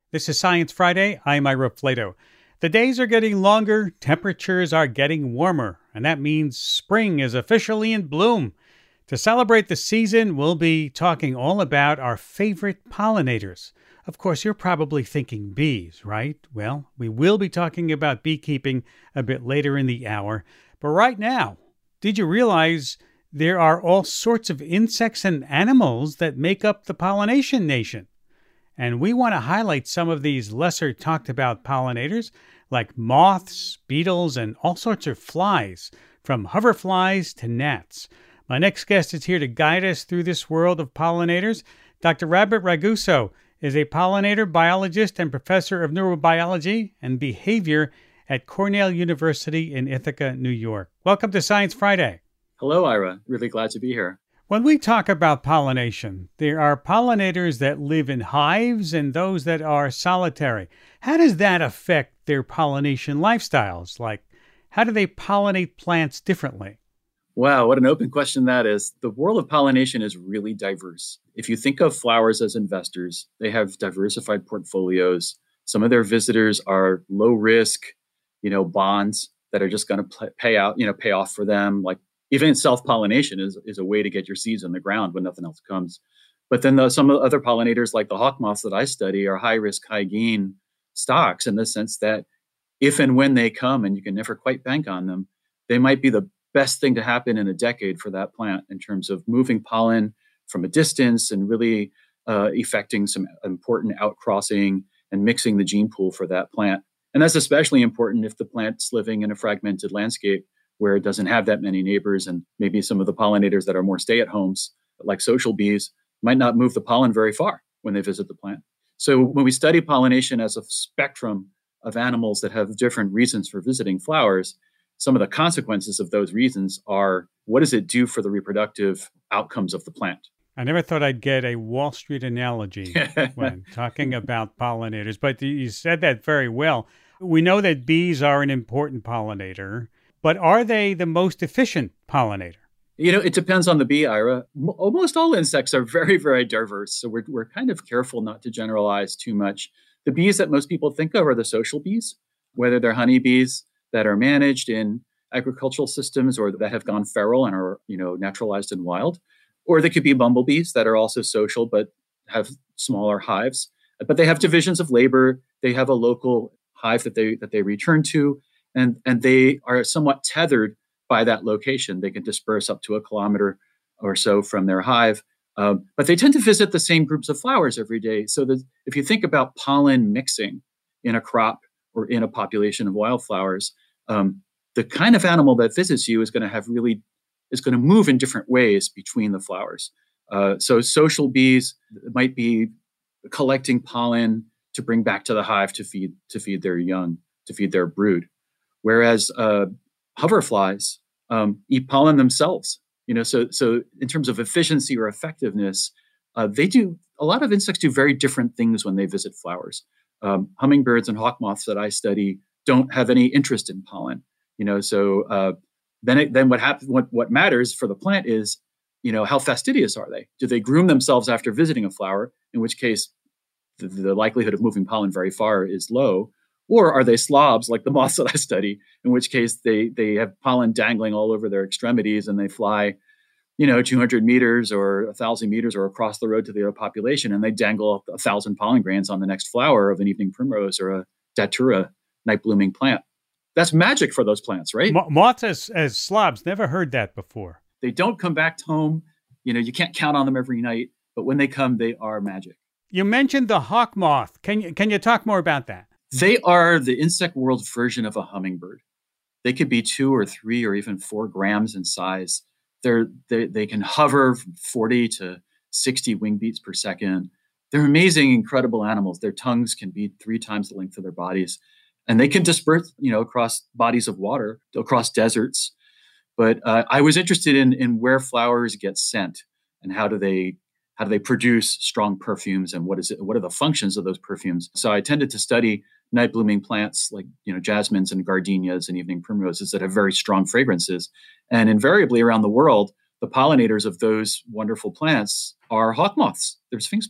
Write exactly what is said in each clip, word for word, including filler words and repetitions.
This is Science Friday. I'm Ira Flato. The days are getting longer, temperatures are getting warmer, and that means spring is officially in bloom. To celebrate the season, we'll be talking all about our favorite pollinators. Of course, you're probably thinking bees, right? Well, we will be talking about beekeeping a bit later in the hour. But right now, did you realize there are all sorts of insects and animals that make up the pollination nation? And we want to highlight some of these lesser talked about pollinators like moths, beetles, and all sorts of flies, from hoverflies to gnats. My next guest is here to guide us through this world of pollinators. Doctor Robert Raguso is a pollinator biologist and professor of neurobiology and behavior at Cornell University in Ithaca, New York. Welcome to Science Friday. Hello, Ira. Really glad to be here. When we talk about pollination, there are pollinators that live in hives and those that are solitary. How does that affect their pollination lifestyles? Like, how do they pollinate plants differently? Wow, what an open question that is. The world of pollination is really diverse. If you think of flowers as investors, they have diversified portfolios. Some of their visitors are low risk, you know, bonds that are just going to pay out, you know, pay off for them, like even self-pollination is, is a way to get your seeds in the ground when nothing else comes. But then the, some of the other pollinators, like the hawk moths that I study, are high-risk, high-gain stocks in the sense that if and when they come, and you can never quite bank on them, they might be the best thing to happen in a decade for that plant in terms of moving pollen from a distance and really uh, effecting some important outcrossing and mixing the gene pool for that plant. And that's especially important if the plant's living in a fragmented landscape where it doesn't have that many neighbors, and maybe some of the pollinators that are more stay-at-homes, like social bees, might not move the pollen very far when they visit the plant. So when we study pollination as a spectrum of animals that have different reasons for visiting flowers, some of the consequences of those reasons are, what does it do for the reproductive outcomes of the plant? I never thought I'd get a Wall Street analogy when talking about pollinators, but you said that very well. We know that bees are an important pollinator, but are they the most efficient pollinator? You know, it depends on the bee, Ira. M- almost all insects are very, very diverse. So we're, we're kind of careful not to generalize too much. The bees that most people think of are the social bees, whether they're honeybees that are managed in agricultural systems or that have gone feral and are, you know, naturalized and wild. Or they could be bumblebees that are also social but have smaller hives. But they have divisions of labor. They have a local hive that they that they return to. And, and they are somewhat tethered by that location. They can disperse up to a kilometer or so from their hive. Um, but they tend to visit the same groups of flowers every day. So that if you think about pollen mixing in a crop or in a population of wildflowers, um, the kind of animal that visits you is going to have really, is going to move in different ways between the flowers. Uh, so social bees might be collecting pollen to bring back to the hive to feed, to feed their young, to feed their brood. Whereas uh, hoverflies um, eat pollen themselves, you know. So, so in terms of efficiency or effectiveness, uh, they do a lot of insects do very different things when they visit flowers. Um, hummingbirds and hawk moths that I study don't have any interest in pollen, you know. So uh, then, it, then what happens? What what matters for the plant is, you know, how fastidious are they? Do they groom themselves after visiting a flower? In which case, the, the likelihood of moving pollen very far is low. Or are they slobs like the moths that I study, in which case they they have pollen dangling all over their extremities and they fly, you know, two hundred meters or one thousand meters or across the road to the other population, and they dangle a thousand pollen grains on the next flower of an evening primrose or a datura, night blooming plant. That's magic for those plants, right? Mo- moths as, as slobs, never heard that before. They don't come back home. You know, you can't count on them every night, but when they come, they are magic. You mentioned the hawk moth. Can you, can you talk more about that? They are the insect world version of a hummingbird. They could be two or three or even four grams in size. They're, they they can hover forty to sixty wing beats per second. They're amazing, incredible animals. Their tongues can be three times the length of their bodies. And they can disperse, you know, across bodies of water, across deserts. But uh, I was interested in, in where flowers get scent and how do they how do they produce strong perfumes and what is it? What are the functions of those perfumes? So I tended to study night blooming plants like, you know, jasmines and gardenias and evening primroses that have very strong fragrances. And invariably around the world, the pollinators of those wonderful plants are hawk moths. They're sphinx moths.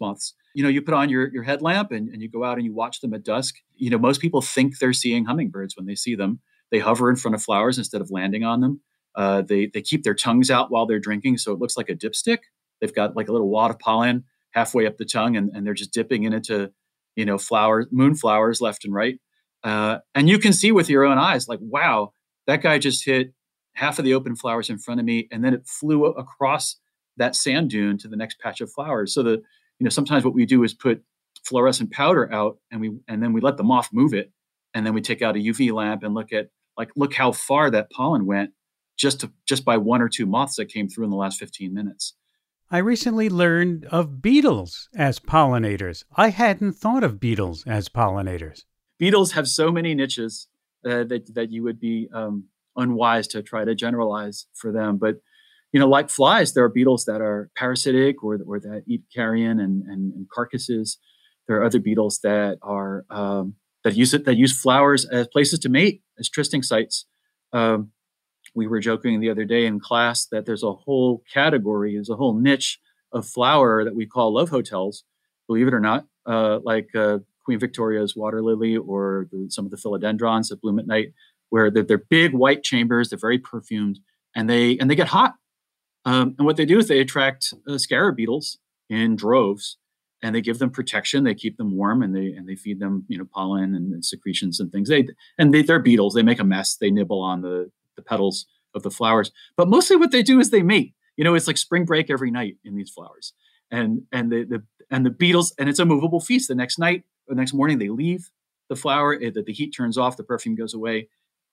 you know, you put on your, your headlamp and, and you go out and you watch them at dusk. You know, most people think they're seeing hummingbirds when they see them. They hover in front of flowers instead of landing on them. Uh, they they keep their tongues out while they're drinking, so it looks like a dipstick. They've got like a little wad of pollen halfway up the tongue, and, and they're just dipping it into, you know, flower moonflowers left and right. Uh, and you can see with your own eyes, like, wow, that guy just hit half of the open flowers in front of me, and then it flew across that sand dune to the next patch of flowers. So the, you know, sometimes what we do is put fluorescent powder out, and we and then we let the moth move it, and then we take out a U V lamp and look at like look how far that pollen went just to, just by one or two moths that came through in the last fifteen minutes. I recently learned of beetles as pollinators. I hadn't thought of beetles as pollinators. Beetles have so many niches uh, that that you would be um, unwise to try to generalize for them. But you know, like flies, there are beetles that are parasitic or or that eat carrion and, and, and carcasses. There are other beetles that are um, that use it that use flowers as places to mate, as trysting sites. Um, we were joking the other day in class that there's a whole category, there's a whole niche of flower that we call love hotels, believe it or not, uh, like uh, Queen Victoria's water lily or the, some of the philodendrons that bloom at night, where they're, they're big white chambers, they're very perfumed, and they and they get hot. Um, and what they do is they attract uh, scarab beetles in droves, and they give them protection. They keep them warm, and they and they feed them, you know, pollen and, and secretions and things. They and they, they're beetles. They make a mess. They nibble on the the petals of the flowers, but mostly what they do is they mate. You know, it's like spring break every night in these flowers, and and the the and the beetles, and it's a movable feast. The next night, the next morning, they leave the flower. It, the, the heat turns off. The perfume goes away.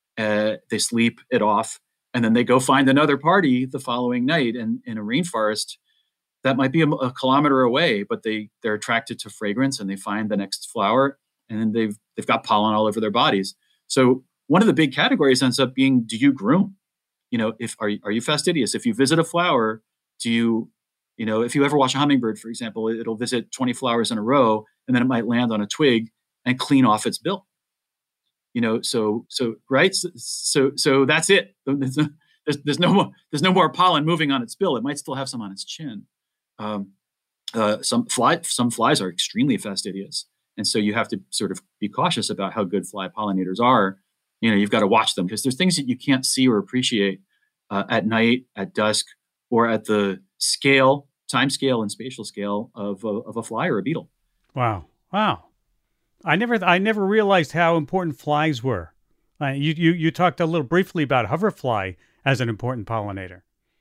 Uh, they sleep it off, and then they go find another party the following night. And in a rainforest, that might be a, a kilometer away, but they they're attracted to fragrance, and they find the next flower, and then they've they've got pollen all over their bodies. So one of the big categories ends up being, do you groom? You know, if are you, are you fastidious? If you visit a flower, do you, you know, if you ever watch a hummingbird, for example, it'll visit twenty flowers in a row, and then it might land on a twig and clean off its bill. You know, so so right, so so that's it. There's no, there's, there's no more there's no more pollen moving on its bill. It might still have some on its chin. Um, uh, some fly some flies are extremely fastidious, and so you have to sort of be cautious about how good fly pollinators are. You know, you've got to watch them because there's things that you can't see or appreciate uh, at night, at dusk, or at the scale, time scale, and spatial scale of a, of a fly or a beetle. Wow, wow! I never, I never realized how important flies were. Uh, you, you, you talked a little briefly about hoverfly as an important pollinator.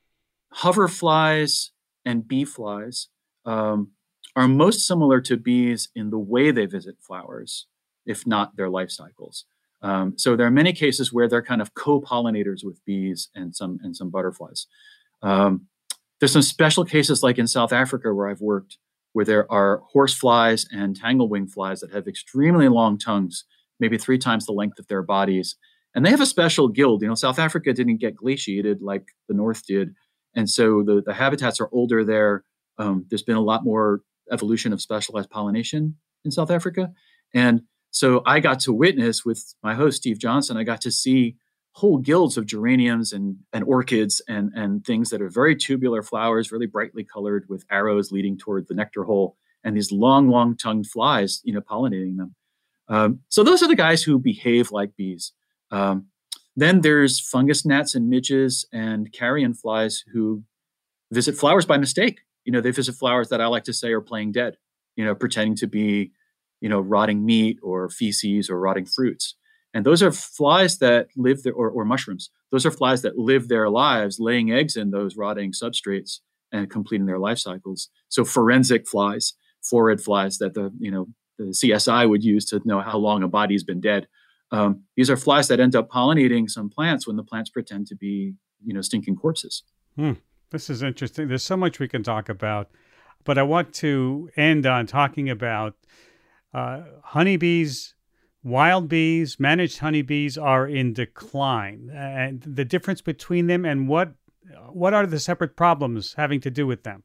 Hoverflies and bee flies um, are most similar to bees in the way they visit flowers, if not their life cycles. Um, so there are many cases where they're kind of co-pollinators with bees and some and some butterflies. Um, there's some special cases like in South Africa where I've worked, where there are horseflies and tanglewing flies that have extremely long tongues, maybe three times the length of their bodies. And they have a special guild. You know, South Africa didn't get glaciated like the North did. And so the, the habitats are older there. Um, there's been a lot more evolution of specialized pollination in South Africa. And so I got to witness with my host, Steve Johnson, I got to see whole guilds of geraniums and, and orchids and, and things that are very tubular flowers, really brightly colored with arrows leading toward the nectar hole, and these long, long-tongued flies, you know, pollinating them. Um, so those are the guys who behave like bees. Um, then there's fungus gnats and midges and carrion flies who visit flowers by mistake. You know, they visit flowers that I like to say are playing dead, you know, pretending to be, you know, rotting meat or feces or rotting fruits. And those are flies that live there, or, or mushrooms. Those are flies that live their lives laying eggs in those rotting substrates and completing their life cycles. So forensic flies, phorid flies that the, you know, the C S I would use to know how long a body's been dead. Um, these are flies that end up pollinating some plants when the plants pretend to be, you know, stinking corpses. Hmm. This is interesting. There's so much we can talk about, but I want to end on talking about uh, honeybees. Wild bees, managed honeybees are in decline, and the difference between them and what what are the separate problems having to do with them?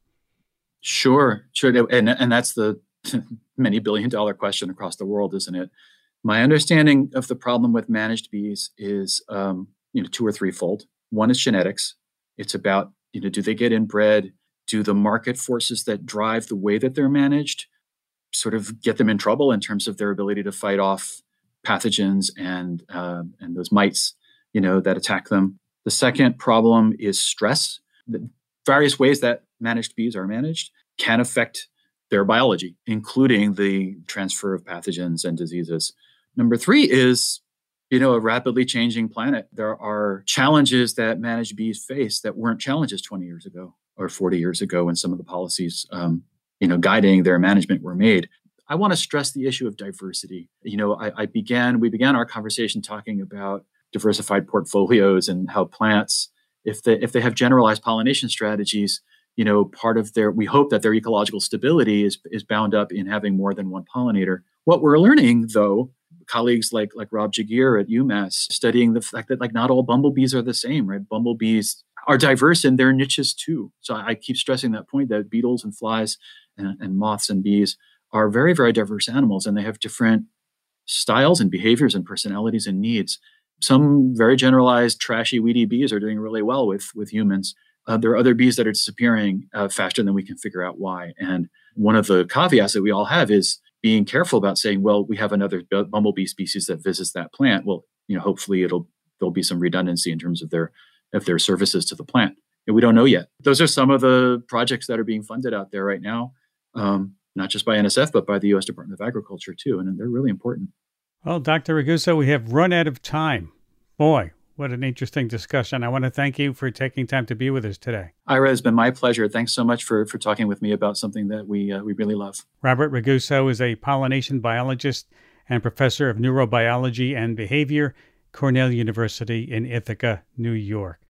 Sure, sure, and and that's the many billion dollar question across the world, isn't it? My understanding of the problem with managed bees is, um, you know, two or threefold. One is genetics. It's about, you know, do they get inbred? Do the market forces that drive the way that they're managed sort of get them in trouble in terms of their ability to fight off pathogens and uh, and those mites, you know, that attack them. The second problem is stress. The various ways that managed bees are managed can affect their biology, including the transfer of pathogens and diseases. Number three is, you know, a rapidly changing planet. There are challenges that managed bees face that weren't challenges twenty years ago or forty years ago when some of the policies, um, you know, guiding their management were made. I want to stress the issue of diversity. You know, I, I began, we began our conversation talking about diversified portfolios and how plants, if they, if they have generalized pollination strategies, you know, part of their, we hope that their ecological stability is, is bound up in having more than one pollinator. What we're learning, though, colleagues like, like Rob Jagir at UMass studying the fact that like not all bumblebees are the same, right? Bumblebees are diverse in their niches too. So I, I keep stressing that point that beetles and flies and, and moths and bees are very, very diverse animals, and they have different styles and behaviors and personalities and needs. Some very generalized, trashy, weedy bees are doing really well with, with humans. Uh, there are other bees that are disappearing uh, faster than we can figure out why. And one of the caveats that we all have is being careful about saying, well, we have another bumblebee species that visits that plant. Well, you know, hopefully it'll there'll be some redundancy in terms of their of their services to the plant. And we don't know yet. Those are some of the projects that are being funded out there right now. Um, not just by N S F, but by the U S Department of Agriculture too. And they're really important. Well, Doctor Ragusa, we have run out of time. Boy, what an interesting discussion. I want to thank you for taking time to be with us today. Ira, it's been my pleasure. Thanks so much for, for talking with me about something that we uh, we really love. Robert Ragusa is a pollination biologist and professor of neurobiology and behavior, Cornell University in Ithaca, New York.